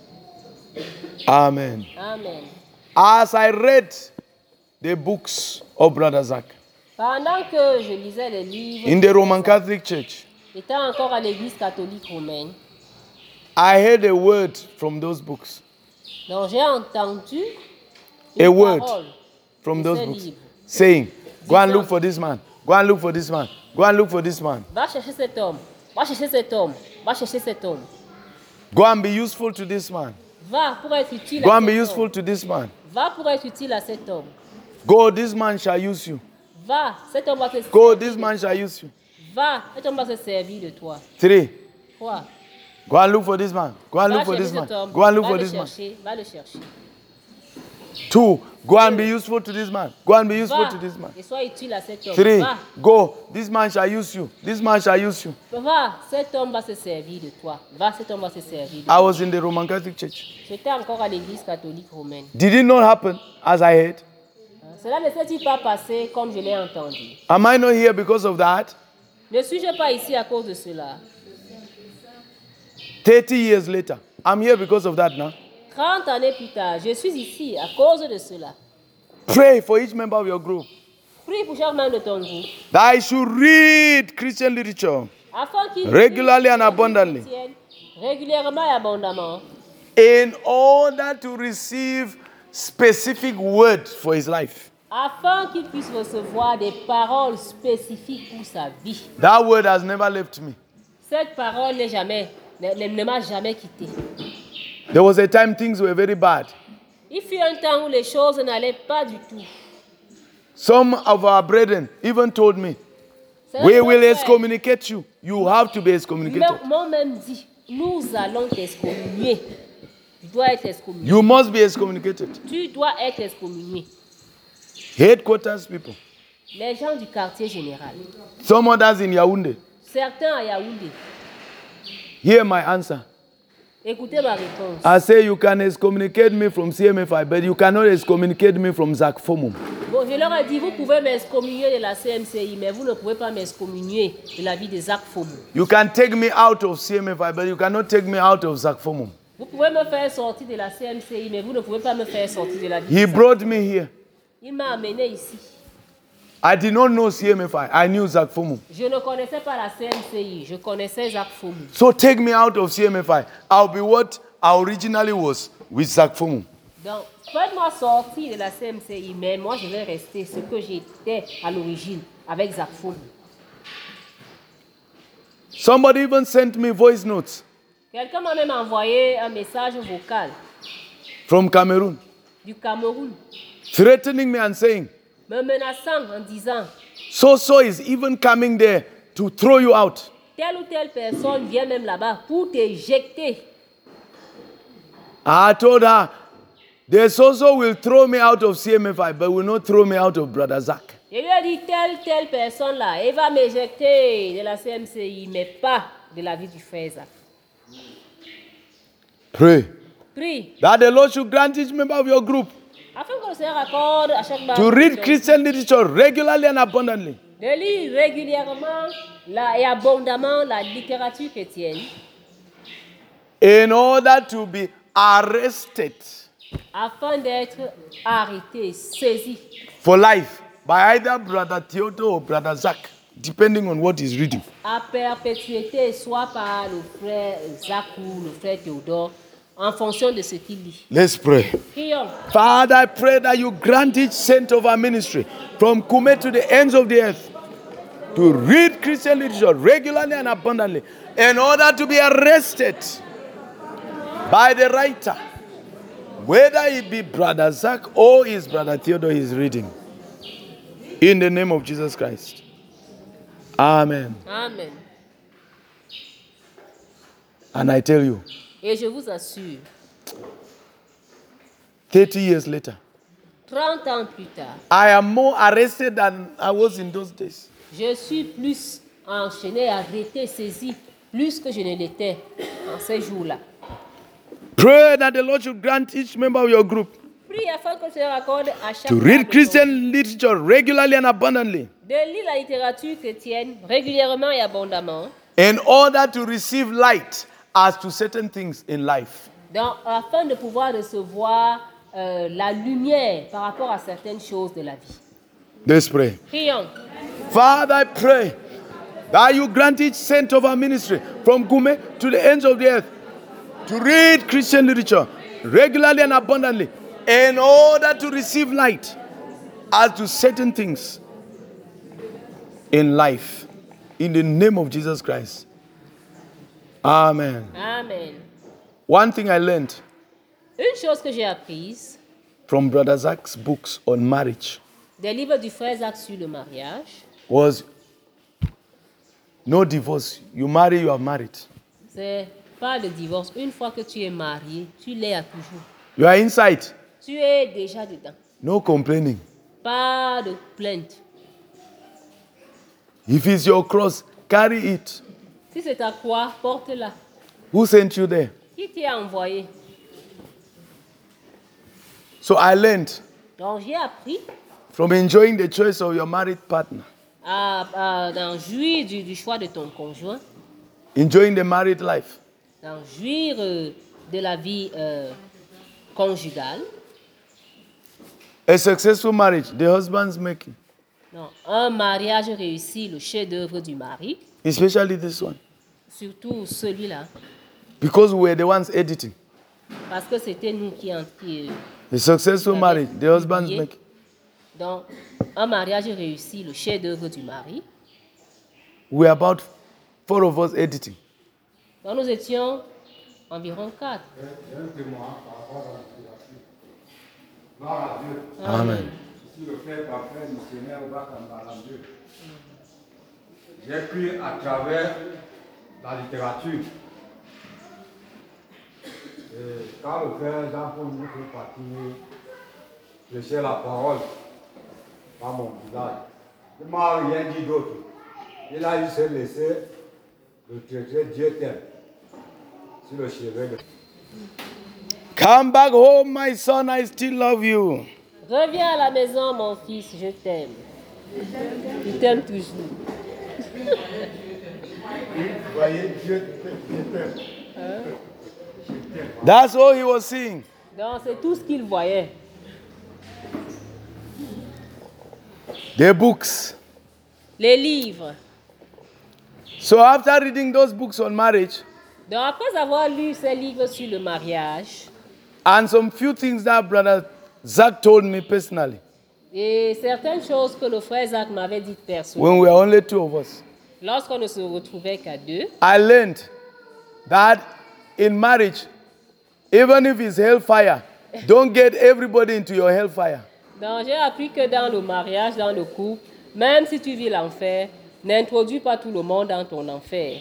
Speaker 1: Amen.
Speaker 2: Amen.
Speaker 1: As I read the books of Brother Zach
Speaker 2: Pendant que je lisais les livres,
Speaker 1: in the Roman Catholic Church,
Speaker 2: étant encore à l'église catholique romaine,
Speaker 1: I heard a word from those books.
Speaker 2: donc j'ai entendu
Speaker 1: A
Speaker 2: une
Speaker 1: word
Speaker 2: parole
Speaker 1: from
Speaker 2: de
Speaker 1: those
Speaker 2: ces
Speaker 1: books
Speaker 2: livres.
Speaker 1: saying, go and look for this man. Go and look for this man. Go and look for this man.
Speaker 2: Va chercher cet homme, va chercher cet homme, va chercher cet homme.
Speaker 1: Go and be useful to this man.
Speaker 2: Va pour être utile
Speaker 1: Go
Speaker 2: à
Speaker 1: and be
Speaker 2: cet
Speaker 1: useful
Speaker 2: homme.
Speaker 1: to this man.
Speaker 2: Va pour être utile à cet homme.
Speaker 1: Go, this man shall use you.
Speaker 2: Va, cet homme va te
Speaker 1: Go,
Speaker 2: servir.
Speaker 1: this man shall use you.
Speaker 2: Va, cet homme va se servir de toi.
Speaker 1: 3.
Speaker 2: Quoi?
Speaker 1: Go and look for this man. Go and
Speaker 2: Va
Speaker 1: look for
Speaker 2: chercher
Speaker 1: this man.
Speaker 2: cet homme.
Speaker 1: Go and look
Speaker 2: Va
Speaker 1: for
Speaker 2: le
Speaker 1: this man.
Speaker 2: chercher, va le chercher.
Speaker 1: 2. Go and be useful to this man. Go and be useful
Speaker 2: Va
Speaker 1: to this man.
Speaker 2: et sois utile à cet homme.
Speaker 1: 3.
Speaker 2: Va,
Speaker 1: Go, this man shall use you. This man shall use you.
Speaker 2: va, cet homme va se servir de toi. Va, cet homme va se servir de
Speaker 1: I
Speaker 2: toi.
Speaker 1: was in the Roman Catholic Church.
Speaker 2: J'étais encore à l'église catholique romaine.
Speaker 1: Did it not happen as I heard?
Speaker 2: Cela ne s'est-il pas passé comme je l'ai entendu?
Speaker 1: Am I not here because of that?
Speaker 2: Ne suis-je pas ici à cause de cela?
Speaker 1: 30 years later. I'm here because of that now.
Speaker 2: 30 années plus tard, je suis ici à cause de cela.
Speaker 1: Pray for each member of your group
Speaker 2: Prie pour chaque membre de ton groupe,
Speaker 1: that I should read Christian literature
Speaker 2: afin qu'il
Speaker 1: regularly
Speaker 2: lise
Speaker 1: and abundantly
Speaker 2: régulièrement et abondamment
Speaker 1: in order to receive specific words for his life.
Speaker 2: afin qu'il puisse recevoir des paroles spécifiques pour sa vie.
Speaker 1: That word has never left me.
Speaker 2: Cette parole ne m'a jamais quitté.
Speaker 1: There was a time things were very bad.
Speaker 2: Il fut un temps où les choses n'allaient pas du tout.
Speaker 1: Some of our brethren even told me, we will excommunicate you. You have to be excommunicated.
Speaker 2: Moi-même dit, nous allons t'excommunier. Tu dois être excommunié.
Speaker 1: You must be excommunicated.
Speaker 2: Tu dois être excommunié.
Speaker 1: Headquarters people.
Speaker 2: Les gens du quartier général.
Speaker 1: Some others in Yaoundé.
Speaker 2: Certains à Yaoundé.
Speaker 1: Hear my answer.
Speaker 2: Écoutez ma réponse.
Speaker 1: I say you can excommunicate me from CMFI, but you cannot excommunicate me from Zach Fomum.
Speaker 2: Bon, je leur ai dit, vous pouvez m'excommunier de la CMCI, mais vous ne pouvez pas m'excommunier de la vie de Zach Fomum.
Speaker 1: You can take me out of CMFI, but you cannot take me out of Zach Fomum.
Speaker 2: Vous pouvez me faire sortir de la CMCI, mais vous ne pouvez pas me faire sortir de la vie.
Speaker 1: He brought me here.
Speaker 2: Il m'a amené ici.
Speaker 1: I did not know CMFI. I knew Zach Fomum.
Speaker 2: Je ne connaissais pas la CMCI, je connaissais Zach Fomum.
Speaker 1: So take me out of CMFI. I'll be what I originally was with Zach Fomum.
Speaker 2: Donc, faites-moi sortir de la CMCI, mais moi je vais rester ce que j'étais à l'origine avec Zach Fomum.
Speaker 1: Somebody even sent me voice notes
Speaker 2: Quelqu'un m'a même envoyé un message vocal
Speaker 1: from Cameroon,
Speaker 2: du Cameroun,
Speaker 1: threatening me and saying,
Speaker 2: me menaçant en disant,
Speaker 1: so is even coming there to throw you out.
Speaker 2: telle ou telle personne vient même là-bas pour t'éjecter.
Speaker 1: I told her, the so will throw me out of CMFI, but will not throw me out of Brother Zach.
Speaker 2: Je lui ai dit, telle personne là, elle va m'éjecter de la CMCI, mais pas de la vie du frère Zach.
Speaker 1: Pray
Speaker 2: Prie,
Speaker 1: that the Lord should grant each member of your group
Speaker 2: afin que le Seigneur accorde à chaque
Speaker 1: to
Speaker 2: membre
Speaker 1: read Christian literature regularly and abundantly,
Speaker 2: de lire régulièrement et abondamment la littérature chrétienne,
Speaker 1: in order to be arrested
Speaker 2: afin d'être arrêté, saisi
Speaker 1: for life by either Brother Theodore or Brother Zach, depending on what he's reading.
Speaker 2: à perpétuité, soit par le frère Zach ou le frère Théodore, en fonction de ce qu'il lit.
Speaker 1: Let's pray.
Speaker 2: Prions.
Speaker 1: Father, I pray that you grant each saint of our ministry, from Kume to the ends of the earth, to read Christian literature regularly and abundantly, in order to be arrested by the writer, whether it be Brother Zach or his Brother Theodore is reading. In the name of Jesus Christ. Amen.
Speaker 2: Amen.
Speaker 1: And I tell you,
Speaker 2: Et je vous assure,
Speaker 1: 30 years later,
Speaker 2: 30 ans plus tard,
Speaker 1: I am more arrested than I was in those days.
Speaker 2: je suis plus enchaîné, arrêté, saisi, plus que je ne l'étais en ces jours-là.
Speaker 1: Pray that the Lord should grant each member of your group
Speaker 2: Prie afin que le Seigneur accorde à chaque
Speaker 1: to
Speaker 2: membre
Speaker 1: read
Speaker 2: de
Speaker 1: Christian literature regularly and abundantly,
Speaker 2: de lire la littérature chrétienne régulièrement et abondamment,
Speaker 1: in order to receive light as to certain things in life.
Speaker 2: afin de pouvoir recevoir la lumière par rapport à certaines choses de la vie.
Speaker 1: Let's pray.
Speaker 2: Prions.
Speaker 1: Father, I pray that you grant each saint of our ministry, from Gume to the ends of the earth, to read Christian literature regularly and abundantly, in order to receive light as to certain things in life. In the name of Jesus Christ. Amen.
Speaker 2: Amen.
Speaker 1: One thing I learned
Speaker 2: Une chose que j'ai apprise
Speaker 1: from Brother Zach's books on marriage
Speaker 2: des livres du frère Zach sur le mariage,
Speaker 1: was no divorce. You marry, you are married.
Speaker 2: c'est pas de divorce. Une fois que tu es marié, tu l'es à toujours.
Speaker 1: You are inside.
Speaker 2: Tu es déjà dedans.
Speaker 1: No complaining.
Speaker 2: Pas de plainte.
Speaker 1: If it's your cross, carry it.
Speaker 2: Si c'est ta croix, porte-la.
Speaker 1: Who sent you there?
Speaker 2: Qui t'a envoyé?
Speaker 1: So I learned
Speaker 2: Donc j'ai appris
Speaker 1: from enjoying the choice of your married partner,
Speaker 2: d'en jouir du choix de ton conjoint,
Speaker 1: enjoying the married life,
Speaker 2: d'en jouir de la vie conjugale.
Speaker 1: a successful marriage, the husband's making,
Speaker 2: Non, un mariage réussi, le chef-d'œuvre du mari,
Speaker 1: especially this one,
Speaker 2: surtout celui-là,
Speaker 1: because we were the ones editing.
Speaker 2: Parce que c'était nous qui
Speaker 1: A successful marriage, the husband's
Speaker 2: publié.
Speaker 1: make.
Speaker 2: Donc, un mariage réussi, le chef-d'œuvre du mari.
Speaker 1: We're about 4 of us editing.
Speaker 2: Donc, nous étions environ 4.
Speaker 3: Gloire à Dieu.
Speaker 1: Amen.
Speaker 3: Je suis le frère parfait missionnaire au Bac-en-Balandeux. J'ai pris à travers la littérature. Et quand le frère Jean-Paul nous fait partir, prêcher la parole dans mon village, il ne m'a rien dit d'autre. Il a juste laissé le traité Dieu t'aime sur le chevet de...
Speaker 1: Come back home, my son, I still love you.
Speaker 2: Reviens à la maison, mon fils, je t'aime. Je t'aime toujours.
Speaker 3: Vous voyez, Dieu t'aime.
Speaker 1: That's all he was seeing.
Speaker 2: Donc, c'est tout ce qu'il voyait.
Speaker 1: The books.
Speaker 2: Les livres.
Speaker 1: So after reading those books on marriage,
Speaker 2: Donc, après avoir lu ces livres sur le mariage,
Speaker 1: and some few things that Brother Zach told me personally,
Speaker 2: et certaines choses que le frère Zach m'avait dites personnellement,
Speaker 1: when we were only 2 of us,
Speaker 2: lorsqu'on ne se retrouvait qu'à 2,
Speaker 1: I learned that in marriage, even if it's hellfire, don't get everybody into your hellfire.
Speaker 2: donc j'ai appris que dans le mariage, dans le couple, même si tu vis l'enfer, n'introduis pas tout le monde dans ton enfer.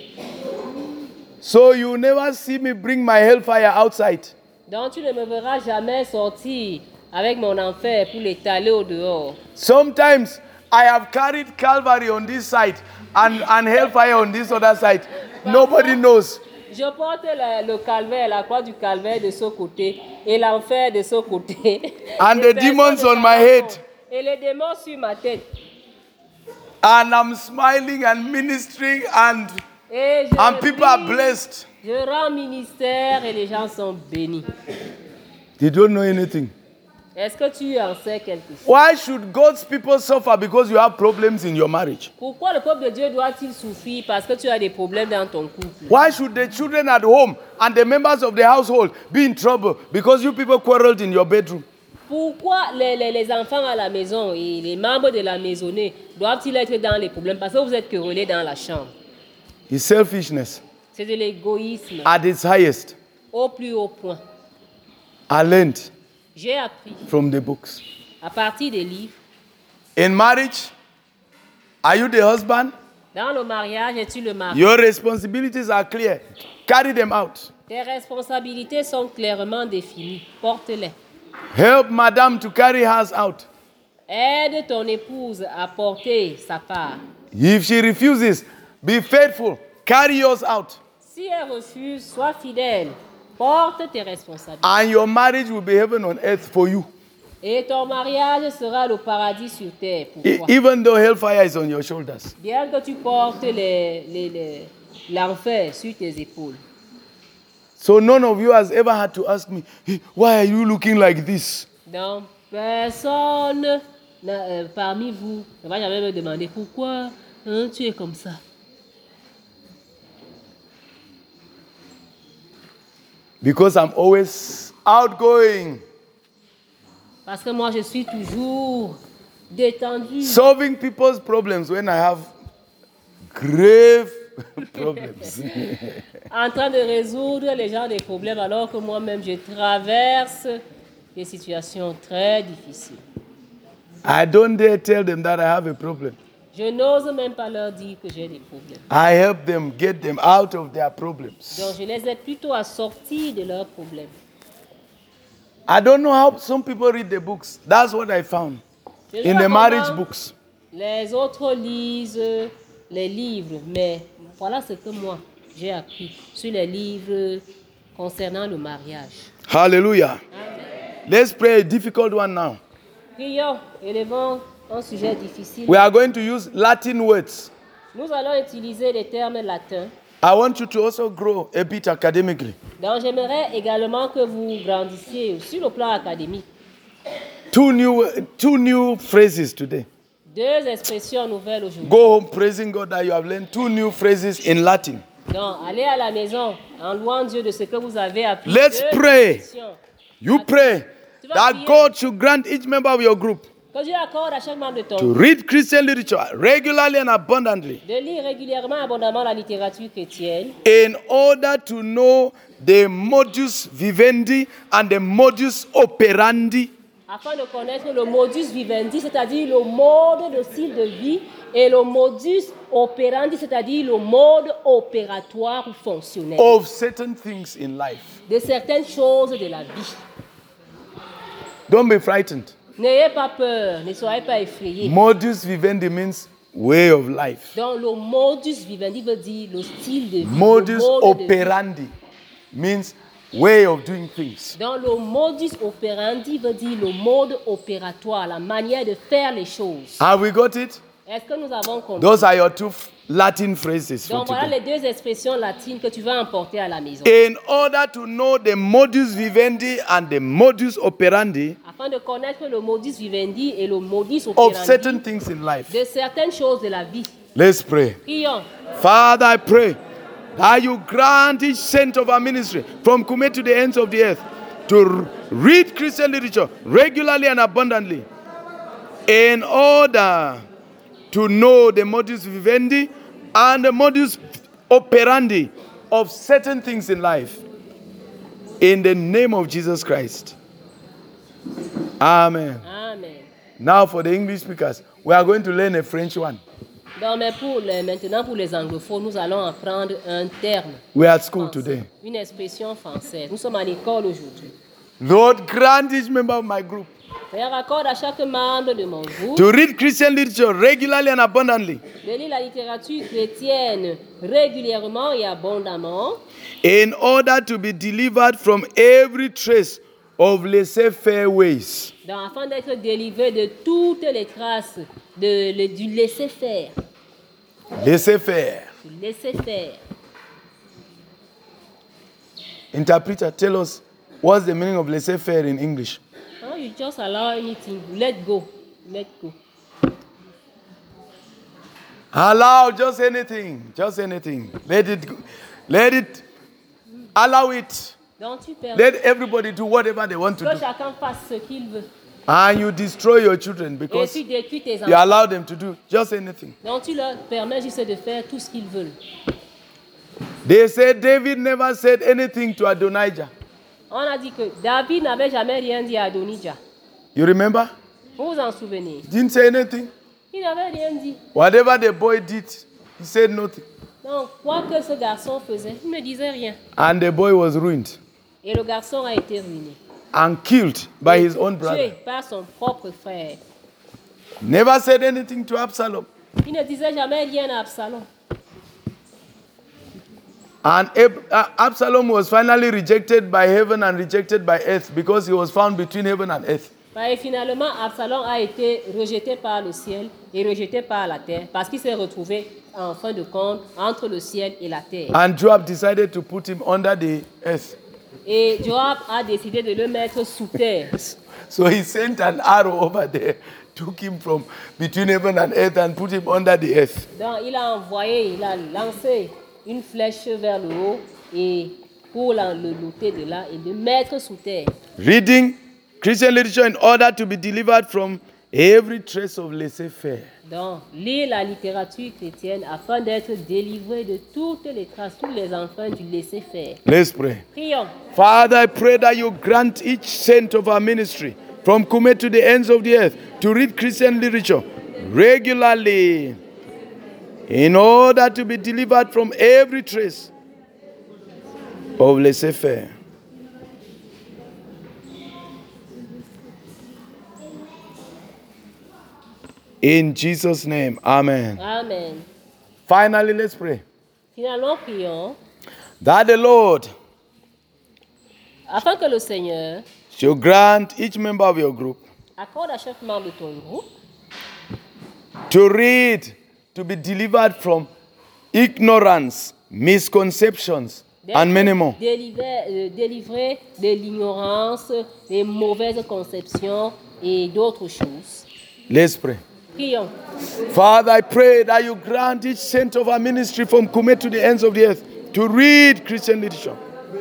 Speaker 1: So you never see me bring my hellfire outside.
Speaker 2: Donc tu ne me verras jamais sortir avec mon enfer pour l'étaler au dehors.
Speaker 1: Sometimes I have carried Calvary on this side and hellfire on this other side. Nobody knows.
Speaker 2: Je porte le calvaire, la croix du calvaire de ce côté et l'enfer de ce côté.
Speaker 1: And
Speaker 2: Les
Speaker 1: the demons
Speaker 2: personnes
Speaker 1: on
Speaker 2: de
Speaker 1: my
Speaker 2: la
Speaker 1: head.
Speaker 2: mort et les démons sur ma tête.
Speaker 1: And I'm smiling and ministering and
Speaker 2: Et je
Speaker 1: people are
Speaker 2: prie,
Speaker 1: blessed.
Speaker 2: je rends ministère et les gens sont bénis.
Speaker 1: They don't know anything.
Speaker 2: Est-ce que tu en sais quelque chose?
Speaker 1: Why should God's people suffer because you have problems in your marriage?
Speaker 2: Pourquoi le peuple de Dieu doit-il souffrir parce que tu as des problèmes dans ton couple?
Speaker 1: Why should the children at home and the members of the household be in trouble because you people quarreled in your bedroom?
Speaker 2: Pourquoi les enfants à la maison et les membres de la maisonnée doivent-ils être dans les problèmes parce que vous êtes querellés dans la chambre?
Speaker 1: It's selfishness
Speaker 2: C'est de l'égoïsme
Speaker 1: at its highest.
Speaker 2: au plus haut point.
Speaker 1: I learned
Speaker 2: J'ai appris
Speaker 1: from the books.
Speaker 2: à partir des livres.
Speaker 1: In marriage, are you the husband?
Speaker 2: Dans le mariage, es-tu le mari?
Speaker 1: Your responsibilities are clear. Carry them out.
Speaker 2: Tes responsabilités sont clairement définies. Porte-les.
Speaker 1: Help madam to carry hers out.
Speaker 2: Aide ton épouse à porter sa part.
Speaker 1: If she refuses, be faithful. Carry yours out.
Speaker 2: Si elle refuse, sois fidèle. Porte tes responsabilités.
Speaker 1: And your marriage will be heaven on earth for you.
Speaker 2: Et ton mariage sera le paradis sur terre pour toi.
Speaker 1: Even though hellfire is on your shoulders.
Speaker 2: Bien que tu portes l'enfer sur tes épaules.
Speaker 1: So none of you has ever had to ask me, "Hey, why are you looking like this?"
Speaker 2: Donc, personne parmi vous ne va jamais me demander pourquoi tu es comme ça.
Speaker 1: Because I'm always outgoing,
Speaker 2: Parce que moi, je suis toujours détendu.
Speaker 1: solving people's problems when I have grave problems.
Speaker 2: En train de résoudre les gens des problèmes alors que moi-même, je traverse des situations très difficiles.
Speaker 1: I don't dare tell them that I have a problem.
Speaker 2: Je n'ose même pas leur dire que j'ai des problèmes.
Speaker 1: I help them get them out of their problems.
Speaker 2: Donc, je les aide plutôt à sortir de leurs problèmes.
Speaker 1: I don't know how some people read the books. That's what I found
Speaker 2: Je sais
Speaker 1: in
Speaker 2: pas
Speaker 1: the
Speaker 2: comment
Speaker 1: marriage books.
Speaker 2: Les autres lisent les livres, mais voilà ce que moi, j'ai appris sur les livres concernant le mariage.
Speaker 1: Hallelujah. Let's pray a difficult one now.
Speaker 2: Prions, élevons un sujet difficile.
Speaker 1: We are going to use Latin words.
Speaker 2: Nous allons utiliser les termes latins.
Speaker 1: I want you to also grow a bit academically.
Speaker 2: Donc, j'aimerais également que vous grandissiez sur le plan académique.
Speaker 1: Two new phrases today.
Speaker 2: 2 expressions nouvelles aujourd'hui.
Speaker 1: Go home praising God that you have learned 2 new phrases in Latin.
Speaker 2: Donc, allez à la maison en louant Dieu de ce que vous avez appris.
Speaker 1: Let's
Speaker 2: de
Speaker 1: pray.
Speaker 2: confession.
Speaker 1: You pray that God should grant each member of your group
Speaker 2: Que Dieu accorde à chaque membre de ton
Speaker 1: to
Speaker 2: groupe
Speaker 1: read Christian literature regularly and abundantly
Speaker 2: de lire régulièrement abondamment la littérature chrétienne
Speaker 1: in order to know the modus vivendi and the modus operandi
Speaker 2: afin de connaître le modus vivendi, c'est-à-dire le mode de style de vie, et le modus operandi, c'est-à-dire le mode opératoire ou fonctionnel
Speaker 1: of certain things in life.
Speaker 2: de certaines choses de la vie.
Speaker 1: Don't be frightened.
Speaker 2: N'ayez pas peur, ne soyez pas effrayés.
Speaker 1: Modus vivendi means way of life.
Speaker 2: Donc le modus vivendi veut dire le style de vie.
Speaker 1: Modus
Speaker 2: le mode de vie.
Speaker 1: operandi means way of doing things.
Speaker 2: Donc le modus operandi veut dire le mode opératoire, la manière de faire les choses.
Speaker 1: Have we got it?
Speaker 2: Est-ce que nous avons compris?
Speaker 1: Those are your two Latin phrases for
Speaker 2: Donc voilà
Speaker 1: today.
Speaker 2: les deux expressions latines que tu vas emporter à la maison.
Speaker 1: In order to know the modus vivendi and the modus operandi
Speaker 2: Afin de connaître le modus vivendi et le modus
Speaker 1: of certain
Speaker 2: operandi
Speaker 1: things in life.
Speaker 2: de certaines choses de la vie.
Speaker 1: Let's pray.
Speaker 2: Prions.
Speaker 1: Father, I pray that you grant each saint of our ministry from Kume to the ends of the earth to read Christian literature regularly and abundantly in order to know the modus vivendi and the modus operandi of certain things in life. In the name of Jesus Christ. Amen.
Speaker 2: Amen.
Speaker 1: Now for the English speakers, we are going to learn a French one.
Speaker 2: Donc, mais maintenant, pour les anglophones, nous allons apprendre un terme.
Speaker 1: We are at school
Speaker 2: français,
Speaker 1: today.
Speaker 2: une expression française. Nous sommes à l'école aujourd'hui.
Speaker 1: Lord, grant each member of my group
Speaker 2: Père, accorde à chaque membre de mon groupe
Speaker 1: to read Christian literature regularly and abundantly
Speaker 2: de lire la littérature chrétienne régulièrement et abondamment
Speaker 1: in order to be delivered from every trace of laissez-faire ways.
Speaker 2: donc, afin d'être délivré de toutes les traces du laisser-faire.
Speaker 1: Laissez-faire.
Speaker 2: Du laisser-faire.
Speaker 1: Interpreter, tell us what's the meaning of laissez-faire in English.
Speaker 2: No, you just allow anything. Let go. Let go.
Speaker 1: Allow just anything. Just anything. Let it go. Let it. Allow it.
Speaker 2: Donc tu permets
Speaker 1: Let everybody do whatever they want to
Speaker 2: que
Speaker 1: do.
Speaker 2: chacun fasse ce qu'il veut.
Speaker 1: And you destroy your children
Speaker 2: Et
Speaker 1: because
Speaker 2: tu détruis tes
Speaker 1: you
Speaker 2: enfants.
Speaker 1: allow them to do just anything.
Speaker 2: Donc tu leur permets juste de faire tout ce qu'ils veulent.
Speaker 1: They said David never said anything to Adonijah.
Speaker 2: On a dit que David n'avait jamais rien dit à Adonijah.
Speaker 1: You remember?
Speaker 2: Vous vous en souvenez?
Speaker 1: Didn't say anything.
Speaker 2: Il n'avait rien dit.
Speaker 1: Whatever the boy did, he said nothing.
Speaker 2: Donc, quoi que ce garçon faisait, il ne disait rien.
Speaker 1: And the boy was ruined
Speaker 2: Et le garçon a été ruiné.
Speaker 1: and killed by his own
Speaker 2: Tué
Speaker 1: brother.
Speaker 2: par son propre frère.
Speaker 1: Never said anything to Absalom.
Speaker 2: Il ne disait jamais rien à Absalom.
Speaker 1: And Absalom was finally rejected by heaven and rejected by earth because he was found between heaven and earth.
Speaker 2: Et finalement, Absalom a été rejeté par le ciel et rejeté par la terre parce qu'il s'est retrouvé, en fin de compte, entre le ciel et la terre.
Speaker 1: And Joab decided to put him under the earth.
Speaker 2: Et Joab a décidé de le mettre sous terre.
Speaker 1: So he sent an arrow over there, took him from between heaven and earth and put him under the earth.
Speaker 2: Donc il a lancé une flèche vers le haut et pour le noter de là et le mettre sous terre.
Speaker 1: Reading Christian literature in order to be delivered from every trace of laissez-faire.
Speaker 2: Donc, lire la littérature chrétienne afin d'être délivré de toutes les traces, tous les enfants du laisser-faire.
Speaker 1: Let's pray.
Speaker 2: Prions.
Speaker 1: Father, I pray that you grant each saint of our ministry, from Kume to the ends of the earth, to read Christian literature regularly in order to be delivered from every trace of laissez-faire. In Jesus' name, amen.
Speaker 2: Amen.
Speaker 1: Finally, let's pray
Speaker 2: Finalement, prions
Speaker 1: that the Lord
Speaker 2: afin que le Seigneur
Speaker 1: should grant each member of your group
Speaker 2: accorde à chaque membre de ton groupe
Speaker 1: to read, to be delivered from ignorance, misconceptions, and many more.
Speaker 2: délivré de l'ignorance, des mauvaises conceptions et d'autres choses.
Speaker 1: Let's pray.
Speaker 2: Prions.
Speaker 1: Father, I pray that you grant each saint of our ministry from Kume to the ends of the earth to read Christian literature.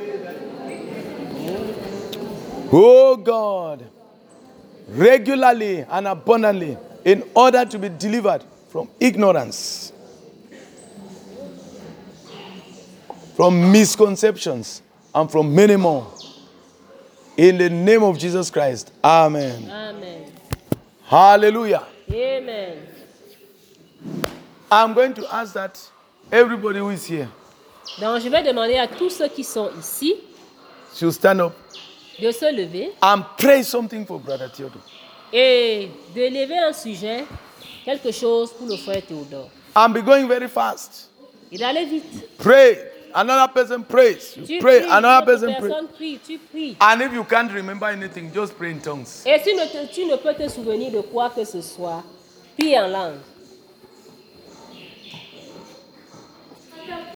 Speaker 1: Oh God, regularly and abundantly, in order to be delivered from ignorance, from misconceptions, and from many more. In the name of Jesus Christ. Amen.
Speaker 2: Amen.
Speaker 1: Hallelujah.
Speaker 2: Amen.
Speaker 1: I'm going to ask that everybody who is here
Speaker 2: Donc, je vais demander à tous ceux qui sont ici
Speaker 1: should stand up
Speaker 2: de se lever
Speaker 1: and pray something for Brother Theodore.
Speaker 2: et de lever un sujet, quelque chose pour le frère Théodore.
Speaker 1: And be going very fast.
Speaker 2: Et d'aller vite.
Speaker 1: Pray. Another person prays. You
Speaker 2: Tu
Speaker 1: pray.
Speaker 2: pries,
Speaker 1: Another
Speaker 2: une
Speaker 1: person
Speaker 2: autre
Speaker 1: prays.
Speaker 2: personne prie, tu pries.
Speaker 1: And if you can't remember anything, just pray in tongues.
Speaker 2: Et si tu ne peux te souvenir de quoi que ce soit, prie en langue.